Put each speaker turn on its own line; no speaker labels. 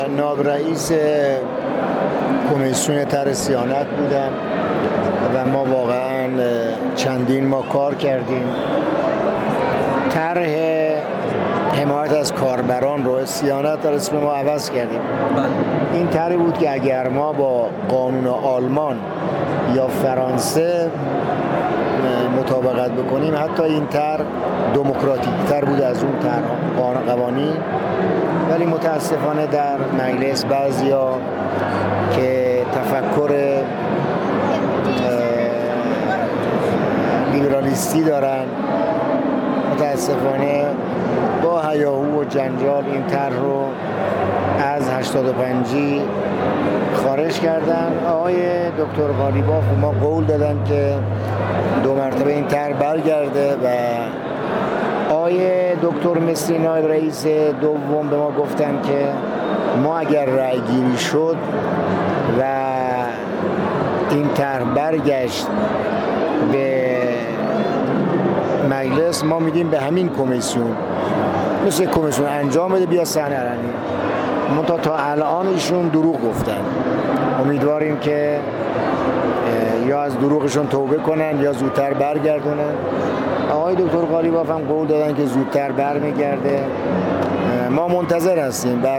نایب رئیس کمیسیون طرح صیانت بودم و ما واقعا چندین ماه کار کردیم. طرح حمایت از کاربران رو صیانت در اسم ما عوض کردیم. این طرحی بود که اگر ما با قانون آلمان یا فرانسه مطابقت بکنیم، حتی این طرح دموکراتیک تر بود از اون طرح قوانین، ولی متاسفانه در مجلس بعضیا که تفکر لیبرالیستی دارن متاسفانه با هیاهو و جنجال این طرح رو از 85 خارج کردن. آقای دکتر قالیباف ما قول دادن که 2 مرتبه این طرح برگرده و آقای دکتر مصری نایب رئیس دوم به ما گفتن که ما اگر رأی گیری شد و این طرح برگشت به مجلس، ما میدیم به همین کمیسیون، مثل کمیسیون انجام بده بیا صحنه علنی. منتها تا الان ایشون دروغ گفتن. امیدواریم که یا از دروغشون توبه کنن یا زودتر برگردونن. آقای دکتر قالیباف هم قول دادن که زودتر برمیگرده. ما منتظر هستیم.